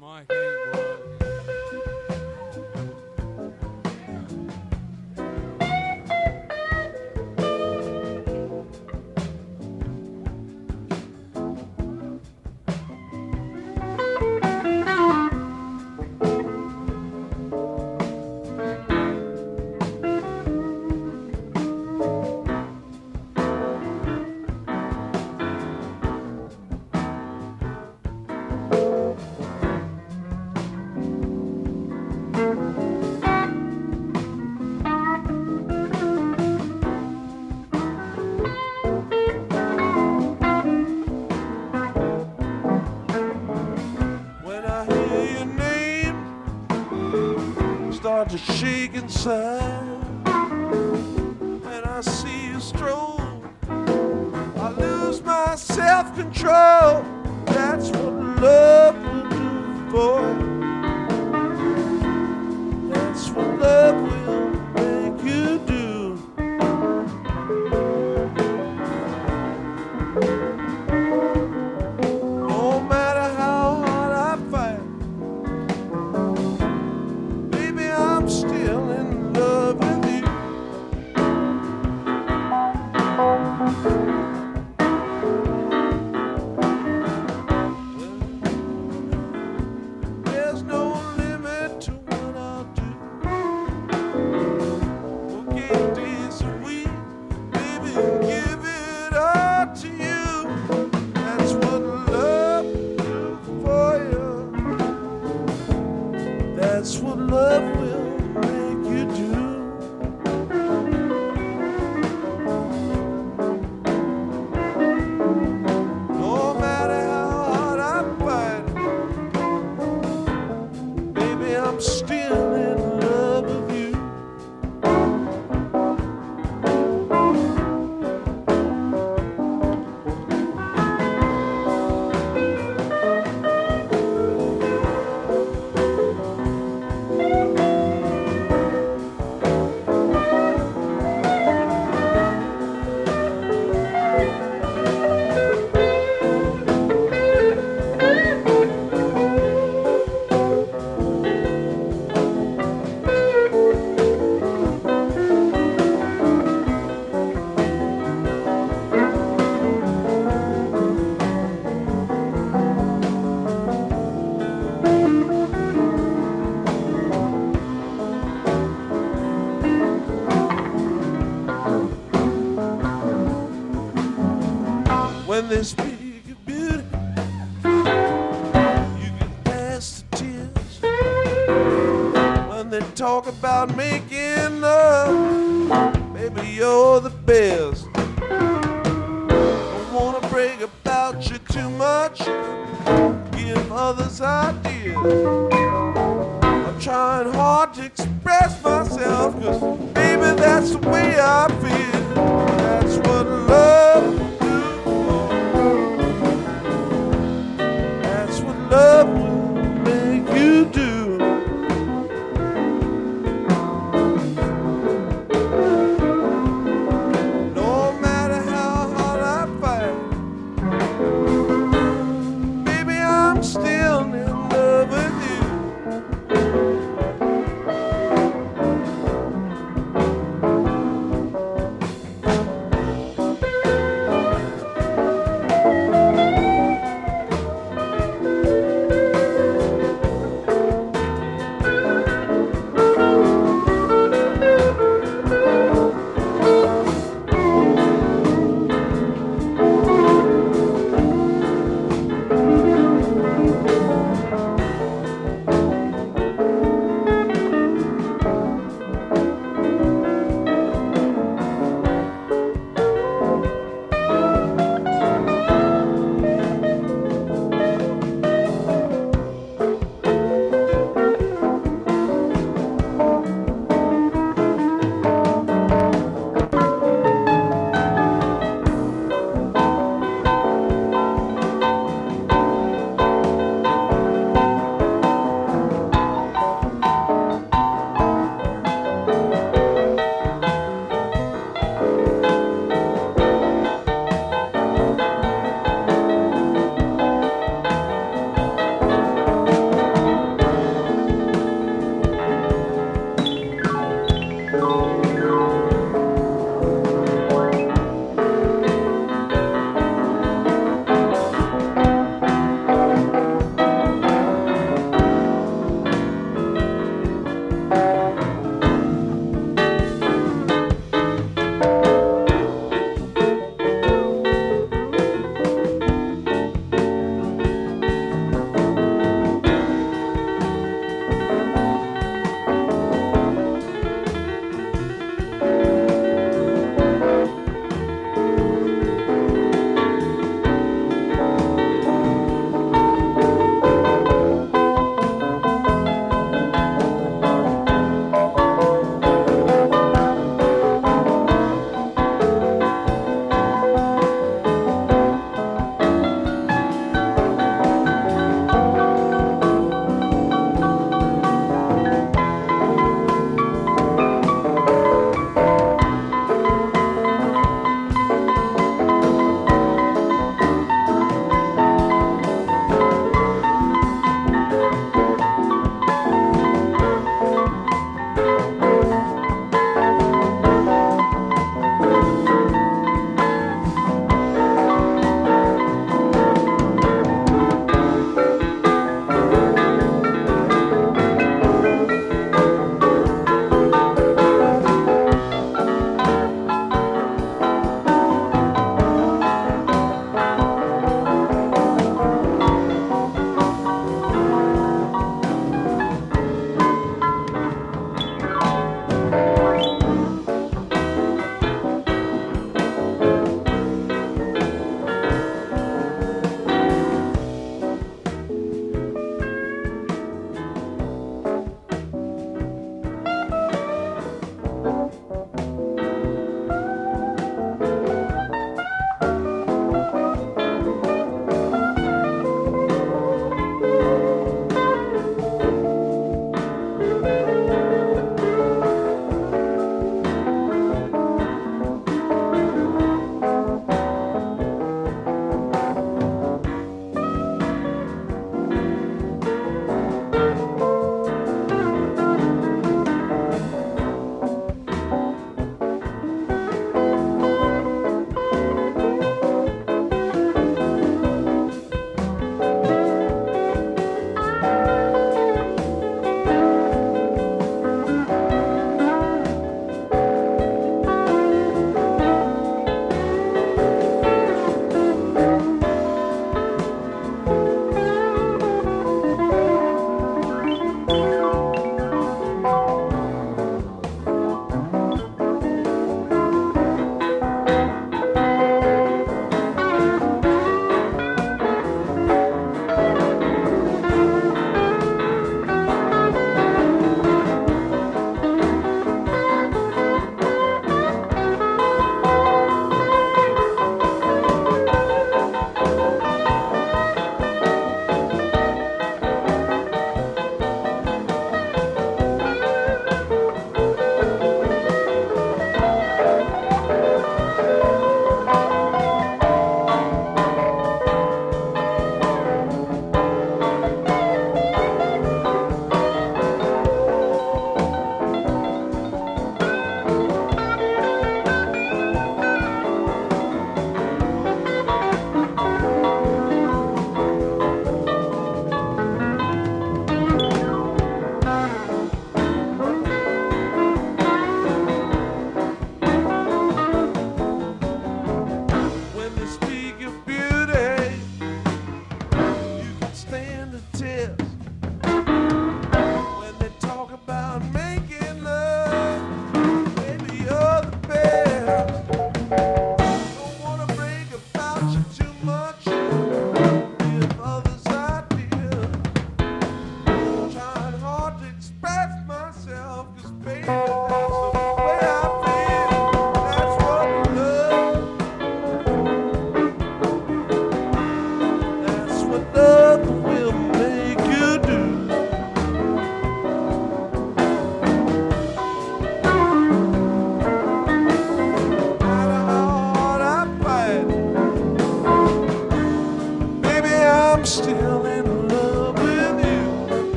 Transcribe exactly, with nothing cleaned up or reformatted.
mic ain't working. To shake inside, and I see you stroll, I lose my self-control. That's what love will do for you. That's what love will make you do. No matter how hard I fight, I'm still in love with you. There's no limit to what I'll do. Forget days a week, baby, and give it all to you. That's what love will do for you. That's what love will make you do. No matter how hard I fight, baby, I'm still in love with you. When they speak of beauty, you can pass the tears. When they talk about making love, baby, you're the best. Don't wanna brag about you too much, give others ideas. I'm trying hard to express myself, 'cause baby, that's the way I feel. That's what love love will make you do. No matter how hard I fight, baby, I'm still in love with you.